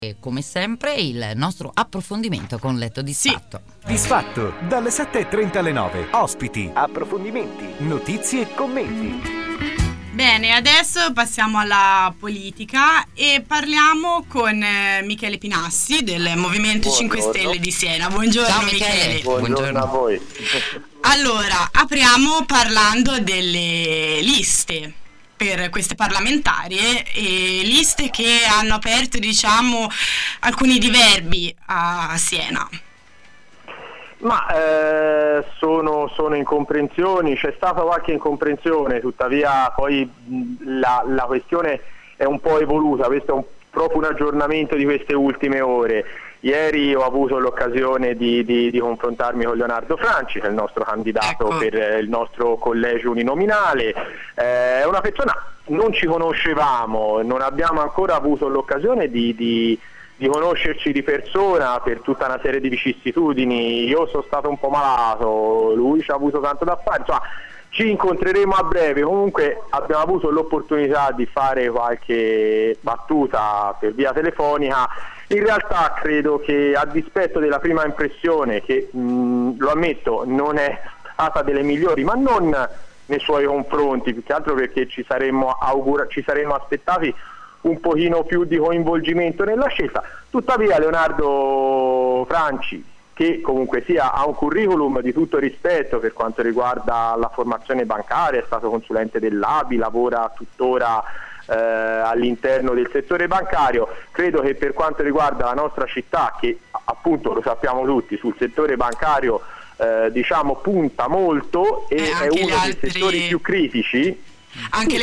E come sempre il nostro approfondimento con Letto Disfatto. Disfatto, dalle 7:30 alle 9. Ospiti, approfondimenti, notizie e commenti. Bene, adesso passiamo alla politica e parliamo con Michele Pinassi del Movimento 5 Stelle di Siena. Buongiorno. Ciao Michele. Buongiorno a voi. Allora, apriamo parlando delle liste per queste parlamentarie, e liste che hanno aperto, diciamo, alcuni diverbi a Siena. Ma sono incomprensioni, c'è stata qualche incomprensione, tuttavia poi la questione è un po' evoluta. Questo è proprio un aggiornamento di queste ultime ore. Ieri ho avuto l'occasione di confrontarmi con Leonardo Franci, che è il nostro candidato per il nostro collegio uninominale. È una persona, non ci conoscevamo, non abbiamo ancora avuto l'occasione di conoscerci di persona per tutta una serie di vicissitudini. Io sono stato un po' malato, lui ci ha avuto tanto da fare, insomma ci incontreremo a breve. Comunque abbiamo avuto l'opportunità di fare qualche battuta per via telefonica. In realtà credo che, a dispetto della prima impressione, che lo ammetto non è stata delle migliori, ma non nei suoi confronti, più che altro perché ci saremmo aspettati un pochino più di coinvolgimento nella scelta. Tuttavia Leonardo Franci, che comunque sia ha un curriculum di tutto rispetto per quanto riguarda la formazione bancaria, è stato consulente dell'ABI, lavora tuttora all'interno del settore bancario. Credo che per quanto riguarda la nostra città, che appunto lo sappiamo tutti, sul settore bancario diciamo punta molto e è uno dei settori più critici. Anche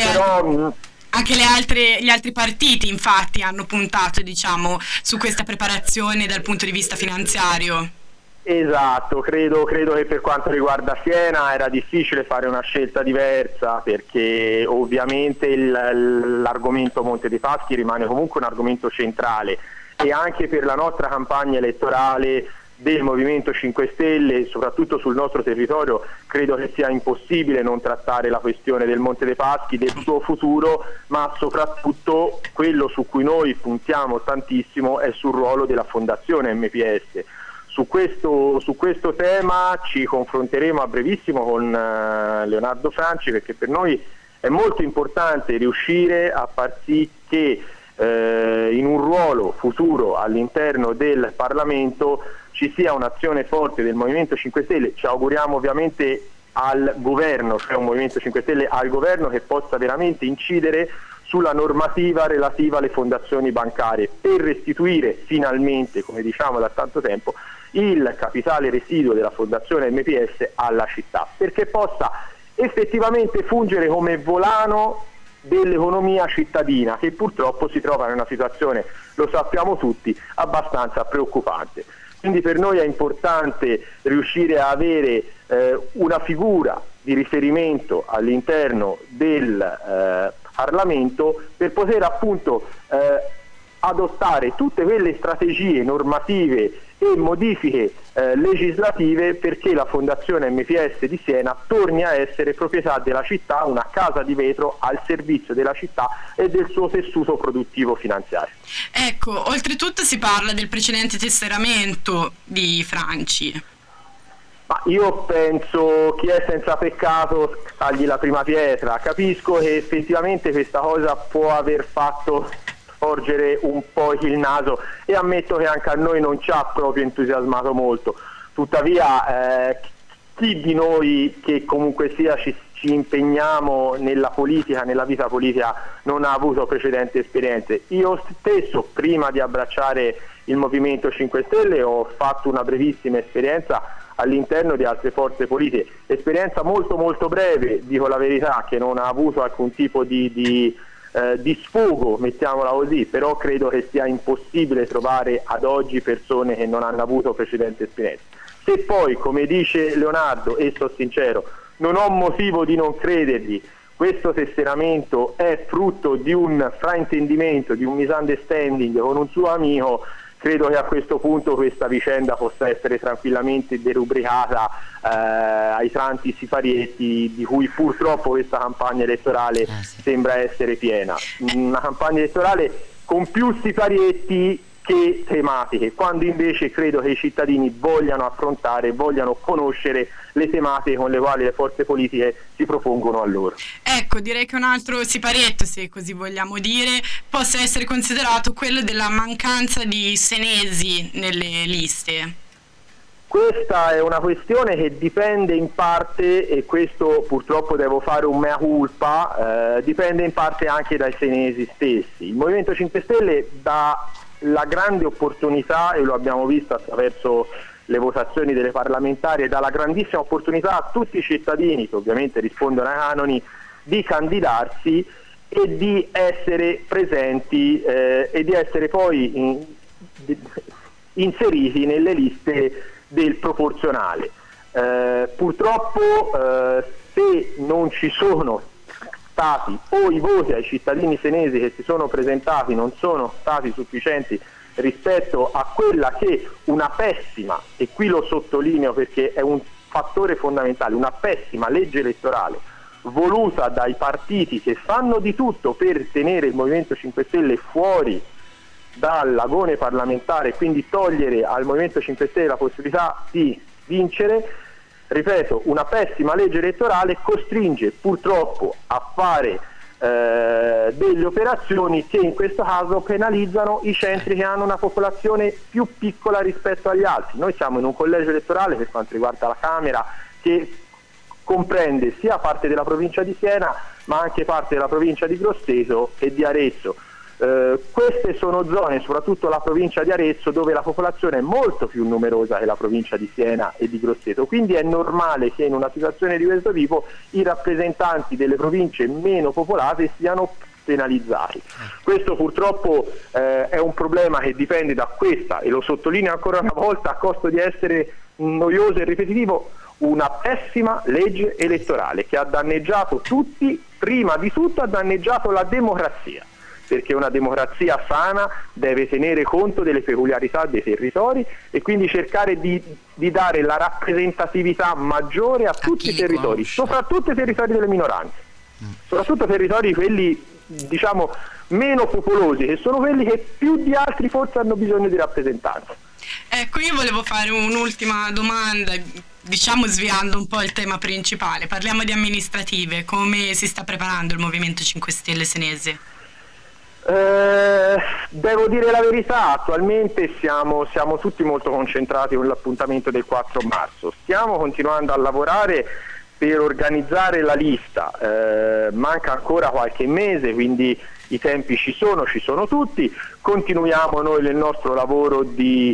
gli altri partiti infatti hanno puntato, diciamo, su questa preparazione dal punto di vista finanziario. Esatto, credo che per quanto riguarda Siena era difficile fare una scelta diversa, perché ovviamente l'argomento Monte dei Paschi rimane comunque un argomento centrale, e anche per la nostra campagna elettorale del Movimento 5 Stelle, soprattutto sul nostro territorio, credo che sia impossibile non trattare la questione del Monte dei Paschi, del suo futuro, ma soprattutto quello su cui noi puntiamo tantissimo è sul ruolo della Fondazione MPS. Su questo tema ci confronteremo a brevissimo con Leonardo Franci, perché per noi è molto importante riuscire a far sì che in un ruolo futuro all'interno del Parlamento ci sia un'azione forte del Movimento 5 Stelle. Ci auguriamo ovviamente al governo, cioè un Movimento 5 Stelle al governo che possa veramente incidere sulla normativa relativa alle fondazioni bancarie, per restituire finalmente, come diciamo da tanto tempo, il capitale residuo della Fondazione MPS alla città, perché possa effettivamente fungere come volano dell'economia cittadina, che purtroppo si trova in una situazione, lo sappiamo tutti, abbastanza preoccupante. Quindi per noi è importante riuscire a avere una figura di riferimento all'interno del Parlamento, per poter appunto adottare tutte quelle strategie normative e modifiche legislative perché la Fondazione MPS di Siena torni a essere proprietà della città, una casa di vetro al servizio della città e del suo tessuto produttivo finanziario. Ecco, oltretutto si parla del precedente tesseramento di Franci. Ma io penso chi è senza peccato tagli la prima pietra. Capisco che effettivamente questa cosa può aver fatto sporgere un po' il naso, e ammetto che anche a noi non ci ha proprio entusiasmato molto. Tuttavia chi di noi che comunque sia ci impegniamo nella politica, nella vita politica, non ha avuto precedenti esperienze. Io stesso, prima di abbracciare il Movimento 5 Stelle, ho fatto una brevissima esperienza all'interno di altre forze politiche, esperienza molto molto breve, dico la verità, che non ha avuto alcun tipo di sfogo, mettiamola così, però credo che sia impossibile trovare ad oggi persone che non hanno avuto precedenti esperienze. Se poi, come dice Leonardo, e sto sincero, non ho motivo di non credergli, questo tesseramento è frutto di un fraintendimento, di un misunderstanding con un suo amico, credo che a questo punto questa vicenda possa essere tranquillamente derubricata ai tanti siparietti di cui purtroppo questa campagna elettorale sembra essere piena. Una campagna elettorale con più siparietti che tematiche, quando invece credo che i cittadini vogliano affrontare, vogliano conoscere le tematiche con le quali le forze politiche si propongono a loro. Ecco, direi che un altro siparietto, se così vogliamo dire, possa essere considerato quello della mancanza di senesi nelle liste. Questa è una questione che dipende in parte, e questo purtroppo devo fare un mea culpa, dipende in parte anche dai senesi stessi. Il Movimento 5 Stelle dà la grande opportunità, e lo abbiamo visto attraverso le votazioni delle parlamentari, e dà la grandissima opportunità a tutti i cittadini, che ovviamente rispondono ai canoni, di candidarsi e di essere presenti e di essere poi inseriti nelle liste del proporzionale. Purtroppo se non ci sono stati, o i voti ai cittadini senesi che si sono presentati non sono stati sufficienti rispetto a quella che una pessima, e qui lo sottolineo perché è un fattore fondamentale, una pessima legge elettorale voluta dai partiti che fanno di tutto per tenere il Movimento 5 Stelle fuori dall'agone parlamentare e quindi togliere al Movimento 5 Stelle la possibilità di vincere. Ripeto, una pessima legge elettorale costringe purtroppo a fare delle operazioni che in questo caso penalizzano i centri che hanno una popolazione più piccola rispetto agli altri. Noi siamo in un collegio elettorale, per quanto riguarda la Camera, che comprende sia parte della provincia di Siena ma anche parte della provincia di Grosseto e di Arezzo. Queste sono zone, soprattutto la provincia di Arezzo, dove la popolazione è molto più numerosa che la provincia di Siena e di Grosseto, quindi è normale che in una situazione di questo tipo i rappresentanti delle province meno popolate siano penalizzati. Questo purtroppo è un problema che dipende da questa, e lo sottolineo ancora una volta a costo di essere noioso e ripetitivo, una pessima legge elettorale che ha danneggiato tutti, prima di tutto ha danneggiato la democrazia, perché una democrazia sana deve tenere conto delle peculiarità dei territori e quindi cercare di dare la rappresentatività maggiore a tutti i territori, soprattutto i territori delle minoranze, soprattutto territori quelli diciamo meno popolosi, che sono quelli che più di altri forse hanno bisogno di rappresentanza. Ecco, io volevo fare un'ultima domanda, diciamo sviando un po' il tema principale. Parliamo di amministrative. Come si sta preparando il Movimento 5 Stelle senese? Devo dire la verità, attualmente siamo tutti molto concentrati con l'appuntamento del 4 marzo. Stiamo continuando a lavorare per organizzare la lista, manca ancora qualche mese, quindi i tempi ci sono tutti. Continuiamo noi nel nostro lavoro di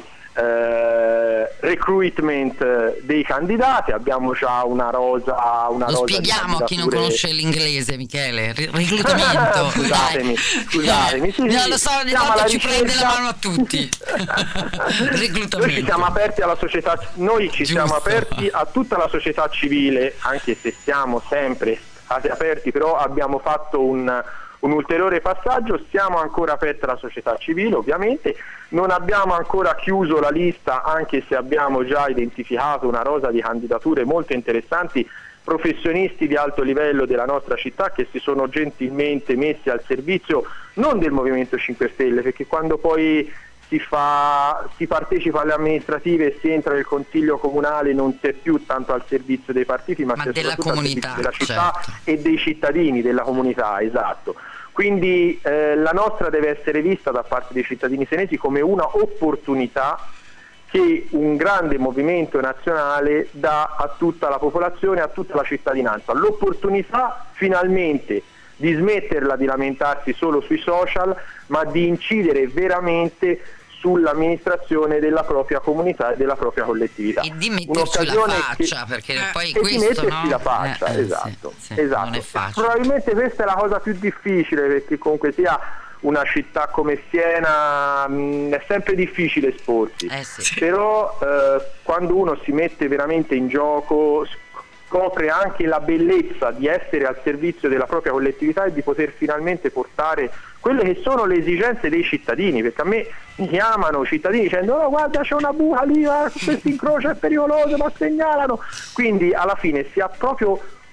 recruitment dei candidati, abbiamo già una rosa. Lo spieghiamo a chi non conosce l'inglese, Michele. Reclutamento. Scusatemi. Sì, non lo so, ogni volta ci prende la mano a tutti. Reclutamento. Noi ci siamo aperti alla società, siamo aperti a tutta la società civile, anche se siamo sempre aperti, però abbiamo fatto un ulteriore passaggio, siamo ancora aperti alla società civile, ovviamente non abbiamo ancora chiuso la lista, anche se abbiamo già identificato una rosa di candidature molto interessanti, professionisti di alto livello della nostra città che si sono gentilmente messi al servizio non del Movimento 5 Stelle, perché quando poi si partecipa alle amministrative e si entra nel consiglio comunale non si è più tanto al servizio dei partiti ma si è della comunità, della città, certo. E dei cittadini della comunità, esatto. Quindi la nostra deve essere vista da parte dei cittadini senesi come una opportunità che un grande movimento nazionale dà a tutta la popolazione, a tutta la cittadinanza, l'opportunità finalmente di smetterla di lamentarsi solo sui social, ma di incidere veramente sull'amministrazione della propria comunità e della propria collettività. E di metterci la faccia, perché poi questo, di metterci no? la faccia, esatto. Non è facile. Probabilmente questa è la cosa più difficile, perché comunque sia una città come Siena è sempre difficile esporsi, però quando uno si mette veramente in gioco scopre anche la bellezza di essere al servizio della propria collettività e di poter finalmente portare quelle che sono le esigenze dei cittadini, perché a me mi chiamano cittadini dicendo no, guarda c'è una buca lì, questo incrocio è pericoloso, ma segnalano, quindi alla fine si ha proprio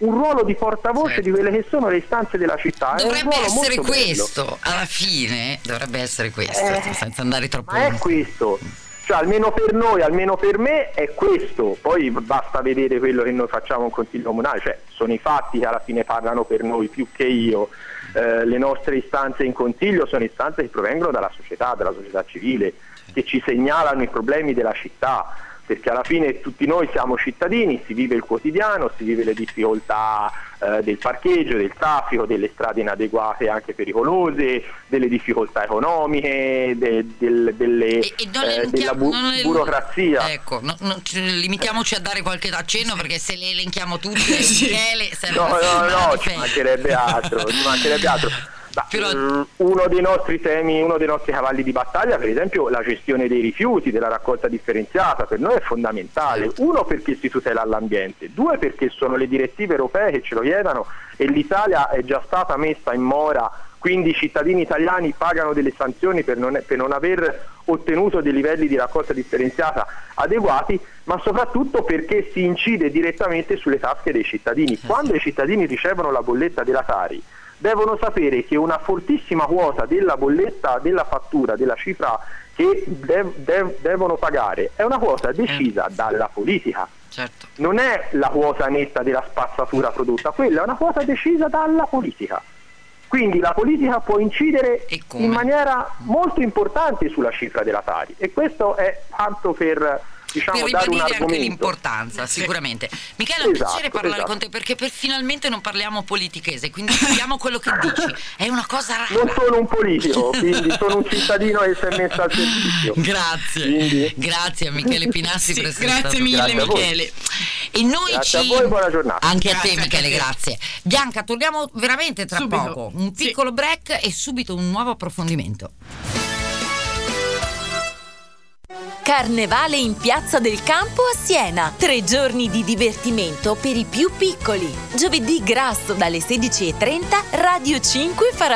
un ruolo di portavoce Certo. di quelle che sono le istanze della città. È un Dovrebbe ruolo essere molto bello. questo, alla fine dovrebbe essere questo, senza andare troppo Ma è questo, cioè almeno per noi, almeno per me è questo. Poi basta vedere quello che noi facciamo in consiglio comunale, cioè sono i fatti che alla fine parlano per noi più che io. Le nostre istanze in consiglio sono istanze che provengono dalla società civile, che ci segnalano i problemi della città, perché alla fine tutti noi siamo cittadini, si vive il quotidiano, si vive le difficoltà del parcheggio, del traffico, delle strade inadeguate anche pericolose, delle difficoltà economiche, della burocrazia. Ecco, limitiamoci a dare qualche accenno, perché se le elenchiamo tutte, Sì. Michele, No, ci mancherebbe altro. Però- Uno dei nostri temi, uno dei nostri cavalli di battaglia, per esempio, la gestione dei rifiuti, della raccolta differenziata, per noi è fondamentale. Uno, perché si tutela l'ambiente; due, perché sono le direttive europee che ce lo chiedono e l'Italia è già stata messa in mora, quindi i cittadini italiani pagano delle sanzioni per non aver ottenuto dei livelli di raccolta differenziata adeguati, ma soprattutto perché si incide direttamente sulle tasche dei cittadini. Quando i cittadini ricevono la bolletta della Tari, devono sapere che una fortissima quota della bolletta, della fattura, della cifra che devono pagare è una quota decisa dalla politica. Certo. Non è la quota netta della spazzatura prodotta, quella è una quota decisa dalla politica. Quindi la politica può incidere E come? in maniera molto importante sulla cifra della Tari, e questo è tanto per Per dare un ribadire anche argomento. l'importanza, sicuramente. Michele, è un piacere parlare esatto. con te, perché finalmente non parliamo politichese, quindi capiamo quello che dici. È una cosa rara. Non sono un politico, quindi sono un cittadino che si è messo al servizio. Grazie, Quindi- grazie a Michele Pinassi Sì, per essere grazie stato mille con noi. Michele. E noi Grazie a voi, buona giornata. Anche a Grazie te, anche Michele, a te. grazie. Bianca, torniamo veramente tra Subito. poco. Un Sì. piccolo break e subito un nuovo approfondimento. Carnevale in Piazza del Campo a Siena. 3 giorni di divertimento per i più piccoli. Giovedì grasso dalle 16:30 Radio 5 farà